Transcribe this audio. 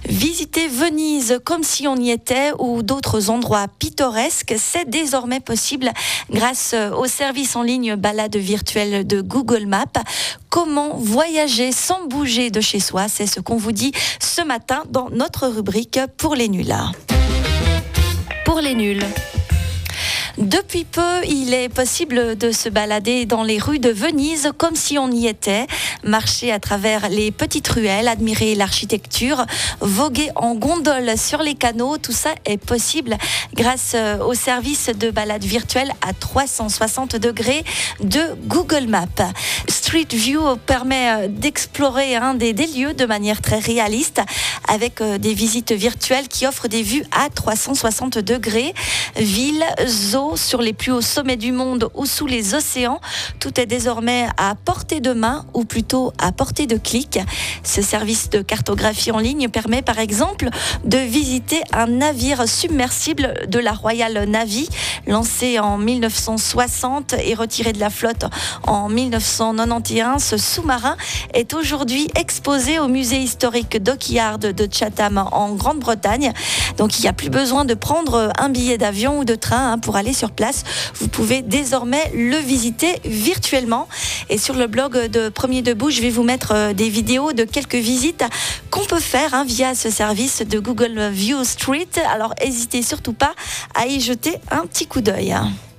Visiter Venise comme si on y était ou d'autres endroits pittoresques, c'est désormais possible grâce au service en ligne balade virtuelle de Google Maps. Comment voyager sans bouger de chez soi, c'est ce qu'on vous dit ce matin dans notre rubrique Pour les nuls. Pour les nuls. Depuis peu, il est possible de se balader dans les rues de Venise comme si on y était, marcher à travers les petites ruelles, admirer l'architecture, voguer en gondole sur les canaux. Tout ça est possible grâce au service de balade virtuelle à 360 degrés de Google Maps. Street View permet d'explorer des lieux de manière très réaliste avec des visites virtuelles qui offrent des vues à 360 degrés. Villes, zoos, sur les plus hauts sommets du monde ou sous les océans. Tout est désormais à portée de main ou plutôt à portée de clic. Ce service de cartographie en ligne permet par exemple de visiter un navire submersible de la Royal Navy, lancé en 1960 et retiré de la flotte en 1991. Ce sous-marin est aujourd'hui exposé au musée historique Dockyard de Chatham en Grande-Bretagne. Donc il n'y a plus besoin de prendre un billet d'avion ou de train pour aller sur place. Vous pouvez désormais le visiter virtuellement. Et sur le blog de Premier Debout, je vais vous mettre des vidéos de quelques visites qu'on peut faire via ce service de Google View Street. Alors n'hésitez surtout pas à y jeter un petit coup d'œil.